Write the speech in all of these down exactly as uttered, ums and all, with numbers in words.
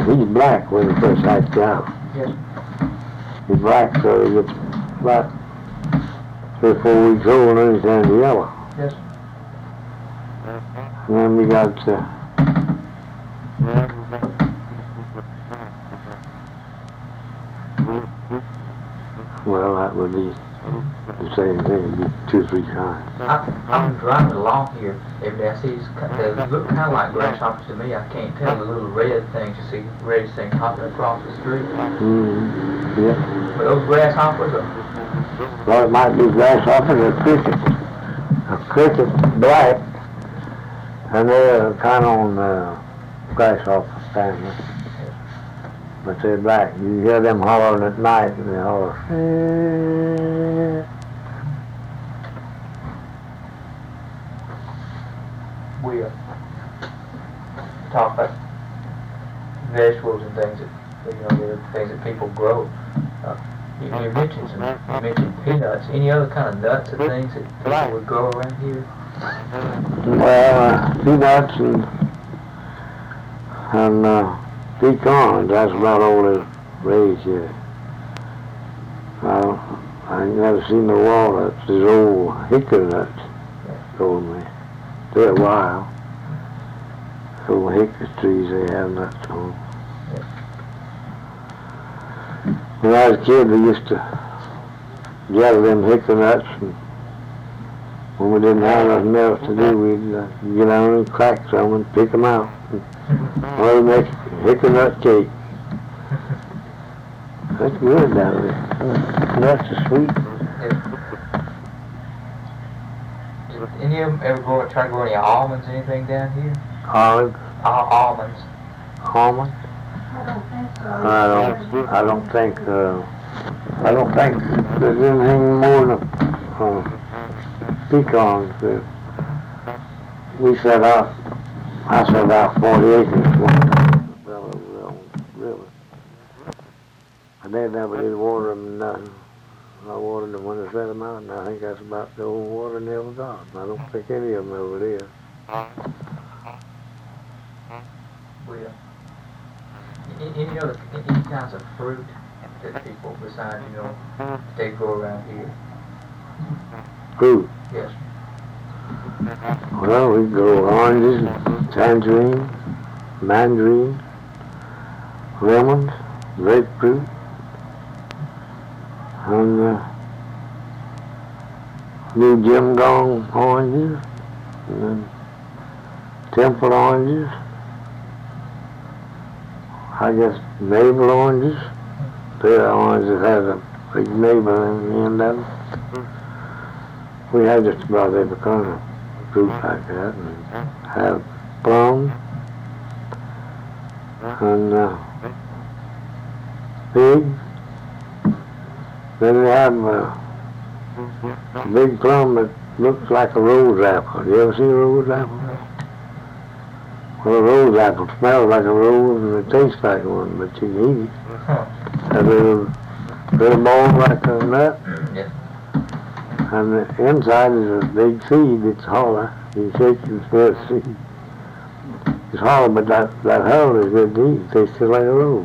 He's black when he first hatched out. Yes. He's black, so he gets about three or four weeks old and then he's turned yellow. Yes. And then we got, uh, well, that would be the same thing, it'd be two or three times. I, I'm driving along here every day. I see these, they look kind of like grasshoppers to me. I can't tell the little red things you see, red thing hopping across the street. Mm-hmm. Yeah. But those grasshoppers are... Well, it might be grasshoppers or crickets. A cricket black, and they're kind of on the grasshopper family. But they're black. You hear them hollering at night, and they holler. We uh, talk about vegetables and things that, you know, the things that people grow. Uh, you, you mentioned some, you mentioned peanuts. Any other kind of nuts and things that people would grow around here? Well, uh, peanuts and, and uh, pecans, that's about all they raise here. Uh, I ain't never seen no walnuts. There's old hickory nuts, told me. They're wild. Old hickory trees, they have nuts on. When I was a kid, we used to gather them hickory nuts, and when we didn't have nothing else to do, we'd uh, get on and crack some and pick them out. Well, we make hickory nut cake. That's good down there. Nuts are sweet. Did any of them ever grow, try to grow any almonds or anything down here? Olives? Al almonds. Almonds? I don't, I don't think, uh, I don't think there's anything more than uh, pecans. Uh, we set out, I set out forty acres one fell over on the river. And they never did water them nothing. I watered them when I set them out, and I think that's about the only water they ever got. I don't think any of them ever did. We, uh, any, any other, any kinds of fruit that people, besides, you know, they grow around here? Fruit? Yes. Well, we grow oranges, tangerine, mandarin, lemons, grapefruit, and uh, new Jim Gong oranges, and then Temple oranges, I guess navel oranges. They're oranges that have a big navel in the end of them. We have just about every kind of fruit like that, and have plums, and uh, figs. Then we have a big plum that looks like a rose apple. You ever see a rose apple? Well, a rose apple smells like a rose and it tastes like one, but you can eat it. A little, little ball like a nut. Yeah. And the inside is a big seed. It's hollow. You shake and smell the seed. It's hollow, but that, that hull is good to eat. It tastes just like a rose.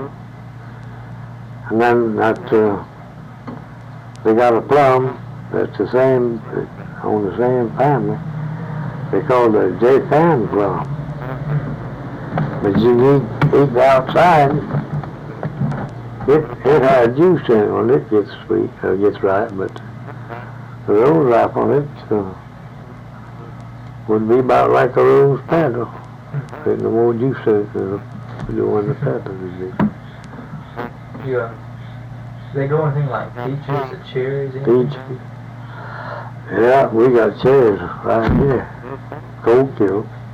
And then that, uh, they got a plum that's the same, on the same family. They call it a Japan plum. But you eat, eat the outside, it, it has juice in it when it gets sweet, or gets ripe, but the rose apple, it uh, would be about like a rose petal. There's no more juice in it than the one the petal would be. Yeah. Do they grow anything like peaches or cherries? Peaches. Yeah, we got cherries right here. Cold kill.